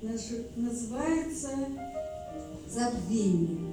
называется «Забвение».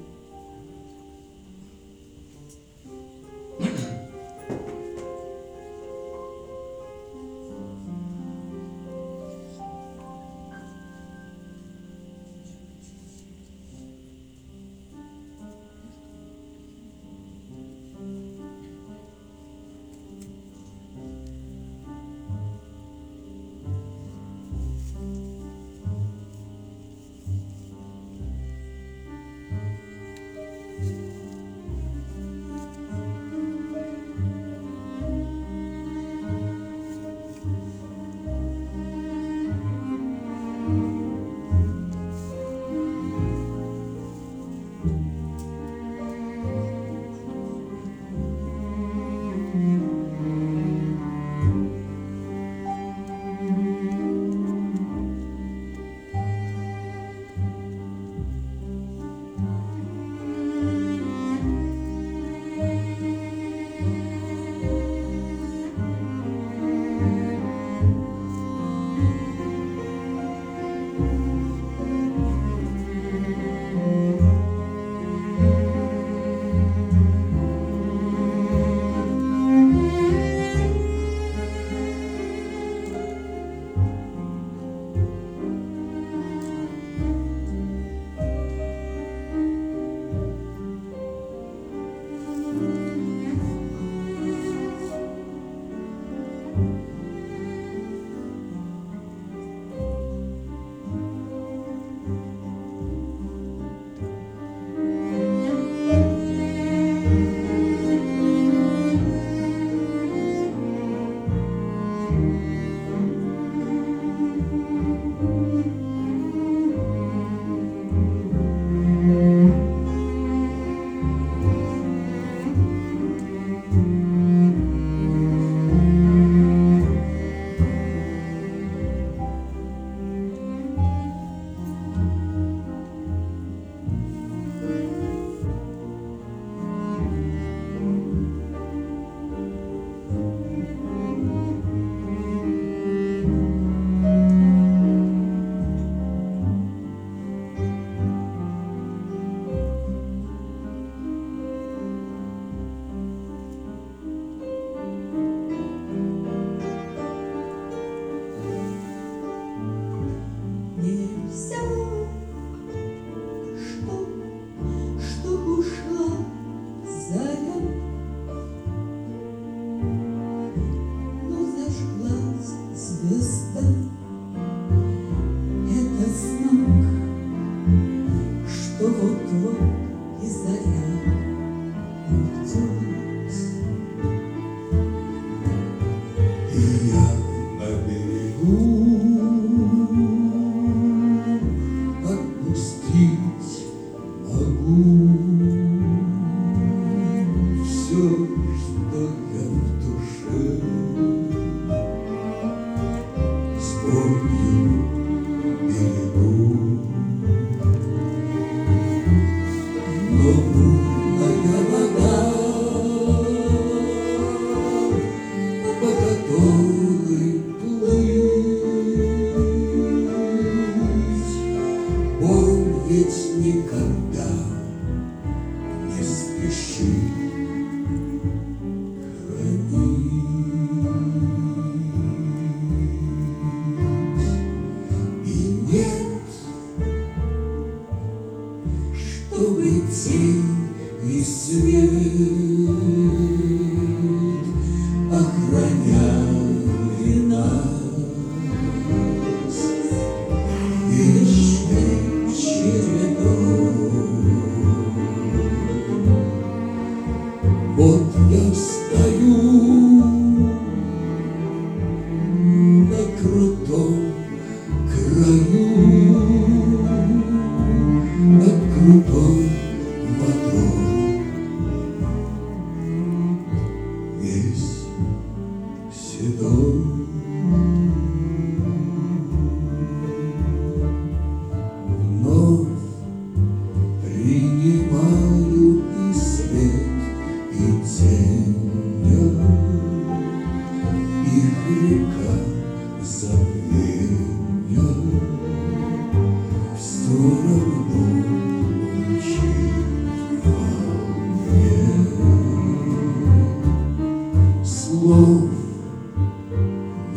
Река забвенья.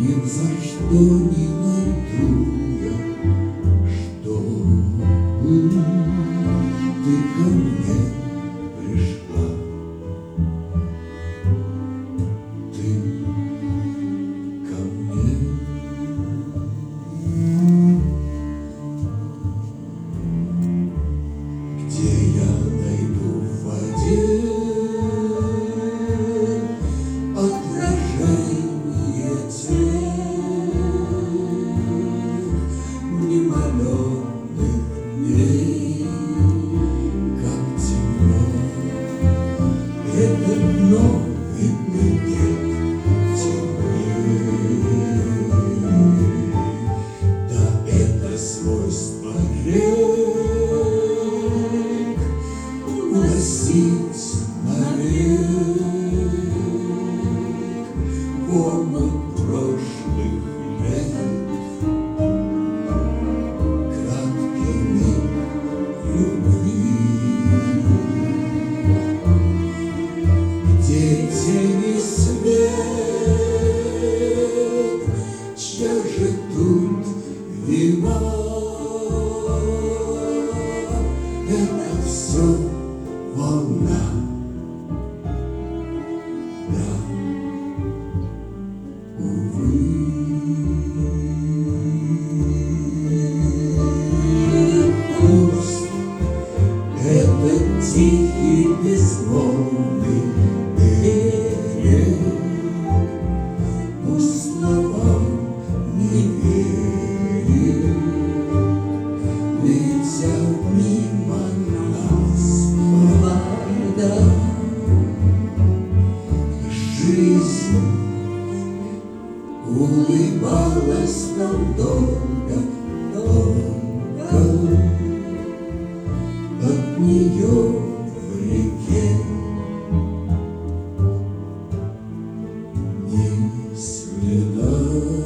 Ни за что не найду я, чтобы ты ко мне пришла. Ты ко мне. Где я найду в воде отражение тех мимолетных дней, как темно это дно, видно нет темней. Да это свойство рек уносить навек в омут прошлых лет. Краткий миг любви, где тени свет, чья же тут вина? Это все волна, да, увы. Пусть этот тихий безмолвный берег, пусть словам не верит, летя мимо нас вода. Жизнь улыбалась нам долго, долго. От нее в реке ни следа.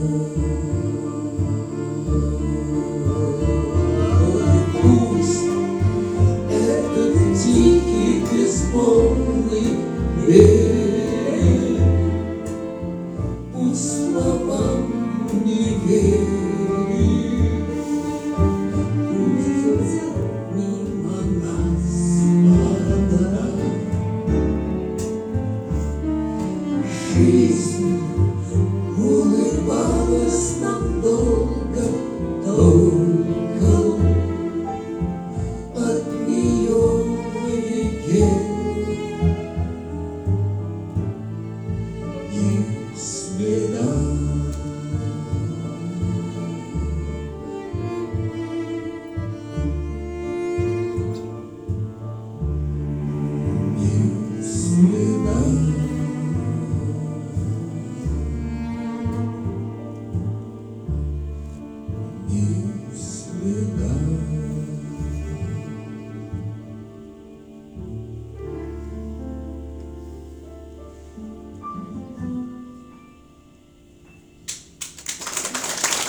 Пусть этот тихий безмолвный берег, пусть словам не верит, пусть мимо нас вода. Жизнь улыбалась нам